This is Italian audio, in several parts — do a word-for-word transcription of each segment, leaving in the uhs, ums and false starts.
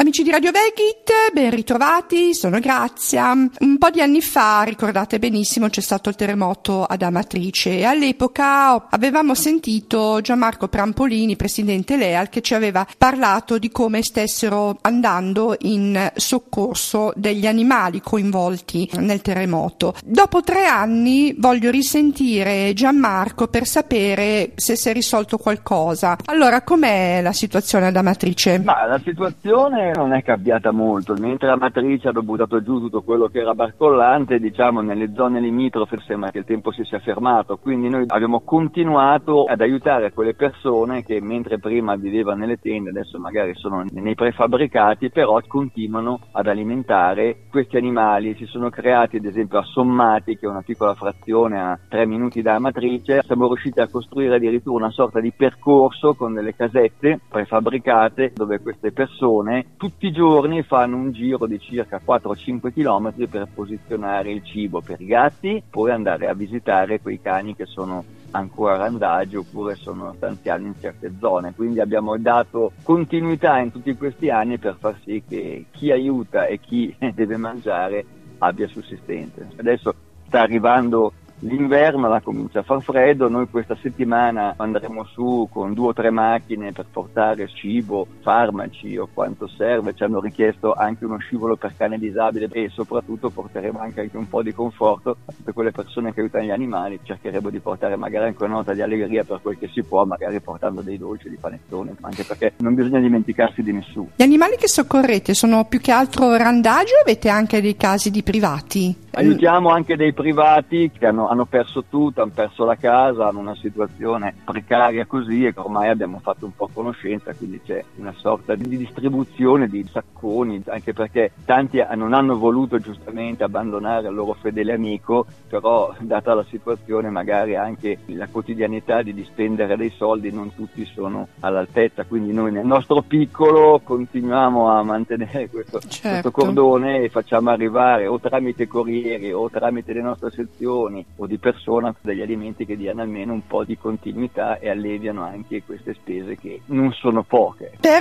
Amici di Radio Vegit, ben ritrovati, sono Grazia. Un po' di anni fa, ricordate benissimo, c'è stato il terremoto ad Amatrice e all'epoca avevamo sentito Gianmarco Prampolini, presidente Leal, che ci aveva parlato di come stessero andando in soccorso degli animali coinvolti nel terremoto. Dopo tre anni voglio risentire Gianmarco per sapere se si è risolto qualcosa. Allora, com'è la situazione ad Amatrice? Ma la situazione non è cambiata molto, mentre Amatrice ha buttato giù tutto quello che era barcollante, diciamo nelle zone limitrofe sembra che il tempo si sia fermato, quindi noi abbiamo continuato ad aiutare quelle persone che mentre prima vivevano nelle tende, adesso magari sono nei prefabbricati, però continuano ad alimentare questi animali. Si sono creati ad esempio a Sommati, che è una piccola frazione a tre minuti da Amatrice, siamo riusciti a costruire addirittura una sorta di percorso con delle casette prefabbricate dove queste persone tutti i giorni fanno un giro di circa quattro cinque chilometri per posizionare il cibo per i gatti, poi andare a visitare quei cani che sono ancora a randagio oppure sono stanziati in certe zone. Quindi abbiamo dato continuità in tutti questi anni per far sì che chi aiuta e chi deve mangiare abbia sussistenza. Adesso sta arrivando l'inverno, la comincia a far freddo, noi questa settimana andremo su con due o tre macchine per portare cibo, farmaci o quanto serve, ci hanno richiesto anche uno scivolo per cane disabile e soprattutto porteremo anche, anche un po' di conforto a tutte quelle persone che aiutano gli animali, cercheremo di portare magari anche una nota di allegria per quel che si può, magari portando dei dolci, di panettone, anche perché non bisogna dimenticarsi di nessuno. Gli animali che soccorrete sono più che altro randagio o avete anche dei casi di privati? Aiutiamo anche dei privati che hanno, hanno perso tutto, hanno perso la casa, hanno una situazione precaria così e ormai abbiamo fatto un po' conoscenza, quindi c'è una sorta di distribuzione di sacconi, anche perché tanti non hanno voluto giustamente abbandonare il loro fedele amico, però data la situazione magari anche la quotidianità di spendere dei soldi non tutti sono all'altezza, quindi noi nel nostro piccolo continuiamo a mantenere questo, certo. questo cordone e facciamo arrivare o tramite corriere o tramite le nostre sezioni o di persona degli alimenti che diano almeno un po' di continuità e alleviano anche queste spese che non sono poche. Per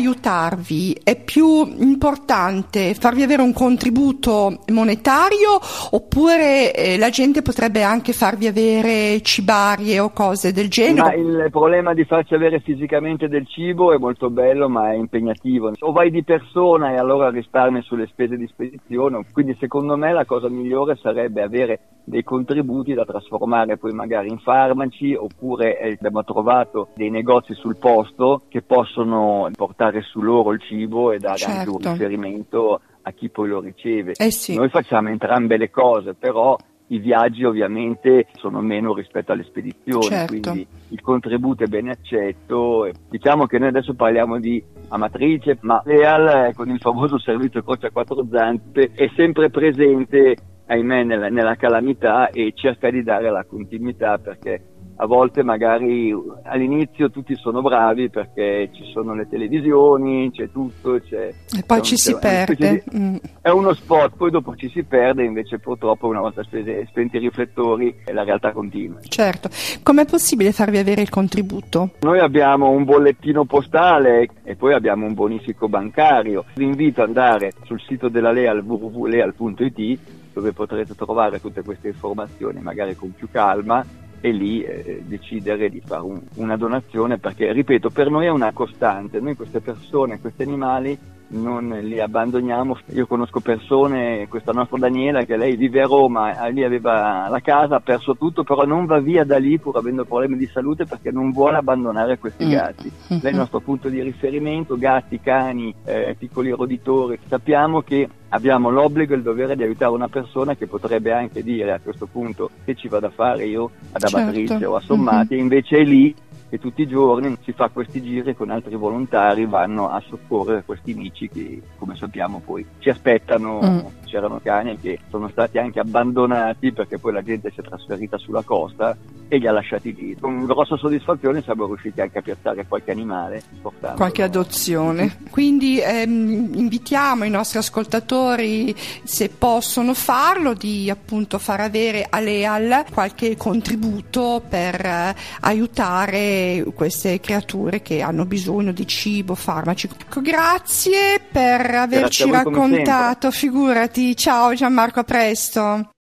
aiutarvi è più importante farvi avere un contributo monetario oppure eh, la gente potrebbe anche farvi avere cibarie o cose del genere? Ma il problema di farci avere fisicamente del cibo è molto bello ma è impegnativo. O vai di persona e allora risparmi sulle spese di spedizione, quindi secondo me la cosa migliore sarebbe avere dei contributi da trasformare poi magari in farmaci, oppure eh, abbiamo trovato dei negozi sul posto che possono portare su loro il cibo e dare certo. anche un riferimento a chi poi lo riceve. Eh sì. Noi facciamo entrambe le cose, però i viaggi ovviamente sono meno rispetto alle spedizioni, certo. quindi il contributo è ben accetto. Diciamo che noi adesso parliamo di Amatrice, ma Leal con il famoso servizio Croce a quattro zampe è sempre presente, ahimè, nella, nella calamità e cerca di dare la continuità, perché a volte magari all'inizio tutti sono bravi perché ci sono le televisioni, c'è tutto, c'è, e poi c'è ci un, si perde. Di, mm. È uno spot, poi dopo ci si perde, invece purtroppo una volta spese, spenti i riflettori la realtà continua. Certo. Com'è possibile farvi avere il contributo? Noi abbiamo un bollettino postale e poi abbiamo un bonifico bancario. Vi invito ad andare sul sito della Leal, w w w punto leal punto i t, dove potrete trovare tutte queste informazioni magari con più calma e lì eh, decidere di fare un, una donazione, perché ripeto, per noi è una costante. Noi queste persone, questi animali non li abbandoniamo. Io conosco persone, questa nostra Daniela, che lei vive a Roma, lì aveva la casa, ha perso tutto, però non va via da lì pur avendo problemi di salute perché non vuole abbandonare questi mm. gatti. Lei è il nostro punto di riferimento, gatti, cani, eh, piccoli roditori. Sappiamo che abbiamo l'obbligo e il dovere di aiutare una persona che potrebbe anche dire a questo punto che ci vado a fare io ad Amatrice certo. o a Sommati, mm-hmm. e invece è lì che tutti i giorni si fa questi giri con altri volontari, vanno a soccorrere questi amici che, come sappiamo, poi ci aspettano. Mm. C'erano cani che sono stati anche abbandonati perché poi la gente si è trasferita sulla costa e li ha lasciati lì. Con grossa soddisfazione siamo riusciti anche a piazzare qualche animale, qualche adozione. Quindi ehm, invitiamo i nostri ascoltatori, se possono farlo, di appunto far avere all'E A L qualche contributo per eh, aiutare queste creature che hanno bisogno di cibo, farmaci. Grazie per averci Grazie a voi, raccontato, figurati. Ciao Gianmarco, a presto.